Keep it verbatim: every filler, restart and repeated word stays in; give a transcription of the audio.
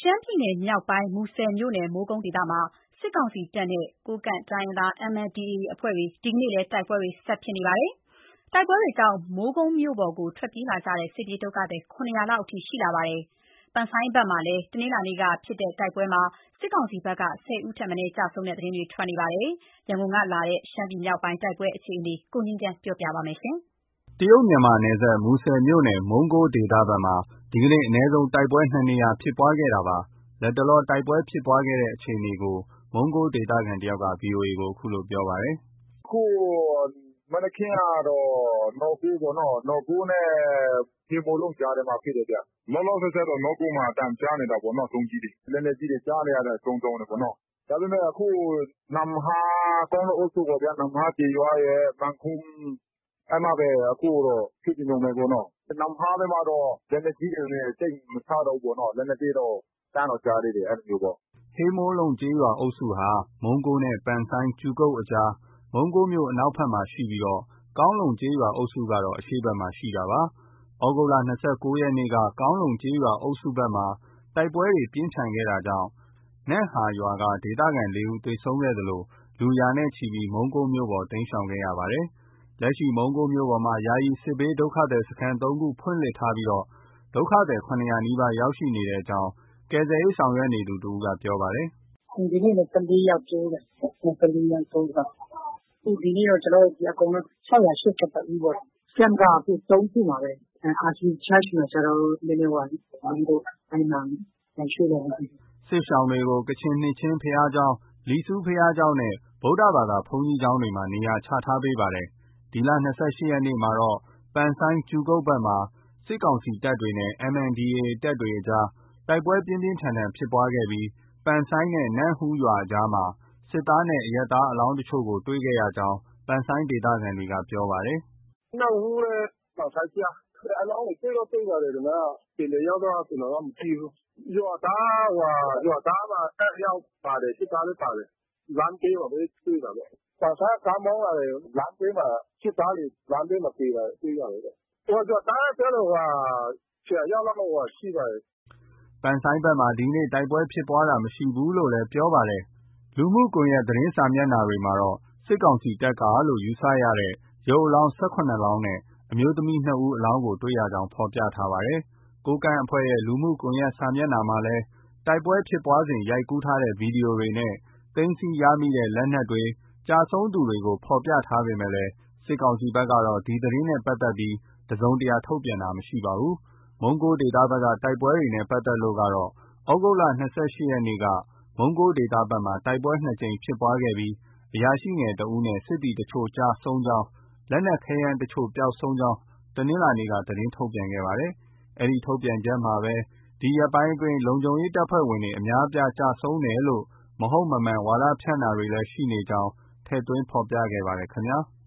မ်းပြည်နယ်မြောက်ပိုင်း မူဆယ်မြို့နယ် မိုးကုတ်ဒေသမှာ စစ်ကောင်စီတပ်နဲ့ ကိုးကန့်တိုင်းရင်းသား အမ်အန်ဒီအေး အဖွဲ့တွေ ဒီနေ့လည်း တိုက်ပွဲတွေ ဆက်ဖြစ်နေပါတယ်။ တိုက်ပွဲတွေကြောင့် မိုးကုတ်မြို့ပေါ်ကို ထွက်ပြေးလာကြတဲ့ စစ်ပြေးဒုက္ခသည် ၇၀၀ လောက်အထိ ရှိလာပါတယ်။ ပန်ဆိုင်းဘက်မှာလည်း တနင်္လာနေ့ကဖြစ်တဲ့ တိုက်ပွဲမှာ စစ်ကောင်စီဘက်က ၁၀ ဦးထက်မနည်း ကျဆုံးတဲ့သတင်းတွေ ထွက်နေပါတယ်။ ရန်ကုန်ကလာတဲ့ ရှမ်းပြည်မြောက်ပိုင်း တိုက်ပွဲအခြေအနေကို ကိုငြိမ်းချမ်းက ပြောပြပါမယ်။တရုတ်-မြန်မာနယ်စပ် မူဆယ်မြို့နယ် မုံးကိုးဒေသဘက်မှာ ဒီနေ့ အနည်းဆုံး တိုက်ပွဲ ၂ နေရာဖြစ်ပွားခဲ့တာပါ။ လတ်တလော တိုက်ပွဲဖြစ်ပွားတဲ့အခြေအနေကို မုံးကိုးဒေသခံတယောက်က VOA ကို အခုလို ပြောပါတယ်။ “အခု မနက်ခင်းကတော့ နော့ကိုးပေါ့နော်။ နော့ကိုးနဲ့ ဟေမိုးလုံကြားထဲမှာ ဖြစ်တယ်ဗျ။ လောလောဆယ်ဆယ်တော့ နော့ကိုးမှာ အသံကြားနေတာပေါ့နော်။ ဗုံးကြီးတွေ။ လက်နက်ကြီးတွေ ကြားနေရတယ် ဒုန်းဒုန်းနဲ့ပေါ့နော်။ ဒါပေမဲ့ အခု နမ့်ဟား ကောင်းလုံအုပ်စုပေါ့ဗျာ။ နမ့်ဟားကျေးရွာရယ်၊ မန်ခုံး အဲဒီမှာပဲ အခုတော့ ဖြစ်နေတုန်းပဲပေါ့နော်။ နမ့်ဟားဘက်မှာတော့ လက်နက်ကြီးတွေနဲ့ သိပ်မချတော့ဘူးပေါ့နော်။ လက်နက်သေးတော့ အသံတော့ ကြားသေးတယ်။ အဲလိုမျိုးပေါ့။ ” ဟေမိုးလုံကျေးရွာအုပ်စုဟာ မုံးကိုးနဲ့ ပန်ဆိုင်း အကြား မုံးကိုးမြို့ အနောက်ဘက်မှာရှိပြီး ကောင်းလုံကျေးရွာအုပ်စုကတော့ အရှေ့ဘက်မှာ ရှိတာပါ။ သြဂုတ်လ ၂၉ ရက်နေ့က ကောင်းလုံကျေးရွာအုပ်စုဘက်မှာ တိုက်ပွဲတွေ ပြင်းထန်ခဲ့တာကြောင့် နမ့်ဟာရွာက ဒေသခံ ၄ ဦး သေဆုံးခဲ့သလို လူရာနဲ့ချီပြီး မုံးကိုးမြို့ပေါ် တိမ်းရှောင်ခဲ့ရပါတယ်။ လက်ရှိ မုံးကိုးမြို့ပေါ်မှာ ယာယီစစ်ဘေးဒုက္ခသည်စခန်း ၃ ခု ဖွင့်လှစ်ထားပြီး ဒုက္ခသည် ၇၀၀ နီးပါး ရောက်ရှိနေကြောင်း ကယ်ဆယ်ရေးဆောင်ရွက်နေသူတဦးက ပြောပါတယ်။ “ဒီနေ့လည်း ၁၄ ယောက်တိုးတယ်။ ၂၄ ယောက်တိုးတယ်။ အခုဒီနေ့တော့ ကျနော်တို့ အကုန်လုံး ၆၈၁ ဦးပေါ့။ Camp က အခု ၃ ခုမှာပဲ။ အာစီ Church မှာကျတော့ နည်းနည်း ဝေးလို့ အဲဒီမှာ ပြန်ရွှေ့လိုက်တယ်။ ” စစ်ရှောင်တွေကို ကချင်နှစ်ခြင်းဘုရားကျောင်း၊ လီဆူဘုရားကျောင်းနဲ့ ဗုဒ္ဓဘာသာဘုန်းကြီးကျောင်းတွေမှာ နေရာချထားပေးပါတယ်။ ဒီလ ၂၈ ရက်နေ့မှာတော့ ပန်ဆိုင်း ဘက်မှာ စစ်ကောင်စီတပ်တွေနဲ့ အမ်အန်ဒီအေး တပ်တွေအကြား တိုက်ပွဲပြင်းပြင်းထန်ထန်ဖြစ်ပွားခဲ့ပြီး ပန်ဆိုင်းနဲ့ နမ့်ဟူးရွာအကြားမှာ စစ်သားနဲ့ အရပ်သားအလောင်းအချို့ကို တွေ့ခဲ့ရကြောင်း ပန်ဆိုင်းဒေသခံတွေက ပြောပါတယ်။ “နမ့်ဟူးနဲ့ ပန်ဆိုင်းကြား။ အလောင်းတွေ တွေ့တော့ တွေ့ပါတယ်။ ဒါပေမဲ့ အခြေအနေအရတော့ ကျနော်တော့ မသိဘူး။ ရွာသား ရွာသားမှာ ၁၀ ယောက်ပါတယ်။ စစ်သားလည်း ပါတယ်။ လမ်းဘေးမှာပဲ တွေ့တာပေါ့။ ပန်ဆိုင်းက ကားမောင်းလာတယ် လမ်းဘေးမှာ စစ်သားတွေ လမ်းဘေးမှာ သေတာ တွေ့ရတယ်တဲ့။ ရွာသားက ပြောတယ် ၁၀ ယောက်လောက် ရှိပါတယ်။ ” ပန်ဆိုင်းဘက်မှာ ဒီနေ့ တိုက်ပွဲဖြစ်ပွားတာမရှိဘူးလို့လည်း ပြောပါတယ်။ လူမှုကွန်ရက်သတင်းစာမျက်နှာတွေမှာတော့ စစ်ကောင်စီတပ်ကလို့ ယူဆရတဲ့ ရုပ်အလောင်း ၁၇ လောင်းနဲ့ အမျိုးသမီး ၂ ဦးအလောင်းကို တွေ့ရကြောင်း ဖော်ပြထားပါတယ်။ ကိုးကန့်အဖွဲ့ရဲ့ လူမှုကွန်ရက်စာမျက်နှာမှာလည်း တိုက်ပွဲဖြစ်ပွားစဉ် ရိုက်ကူးထားတဲ့ ဗီဒီယိုတွေနဲ့ သိမ်းဆည်းရမိတဲ့ လက်နက်တွေ၊ ကျဆုံးသူတွေကို ဖော်ပြထားပေမဲ့ စစ်ကောင်စီဘက်ကတော့ ဒီသတင်းနဲ့ပတ်သက်ပြီး တစုံတရာ ထုတ်ပြန်တာမရှိပါဘူး။ မုံးကိုးဒေသဘက်က တိုက်ပွဲတွေနဲ့ပတ်သက်လို့ကတော့ သြဂုတ်လ ၂၈ ရက်နေ့က မုံးကိုးဒေသဘက်မှာ တိုက်ပွဲ ၂ ကြိမ်ဖြစ်ပွားခဲ့ပြီး အရာရှိငယ်တဦးနဲ့ စစ်သည်အချို့ ကျဆုံးကြောင်း၊ လက်နက်ခဲယမ်းအချို့ ပျောက်ဆုံးကြောင်း တနင်္လာနေ့က သတင်းထုတ်ပြန်ခဲ့ပါတယ်။ အဲဒီထုတ်ပြန်ချက်မှာပဲ ဒီရက်ပိုင်းအတွင်း လုံခြုံရေးတပ်ဖွဲ့ဝင်အများအပြား ကျဆုံးတယ်လို့ မဟုတ်မမှန် ဝါဒဖြန့်တာတွေလည်း ရှိနေကြောင်း ထည့်သွင်းဖော်ပြခဲ့ပါတယ်ခင်ဗျာ။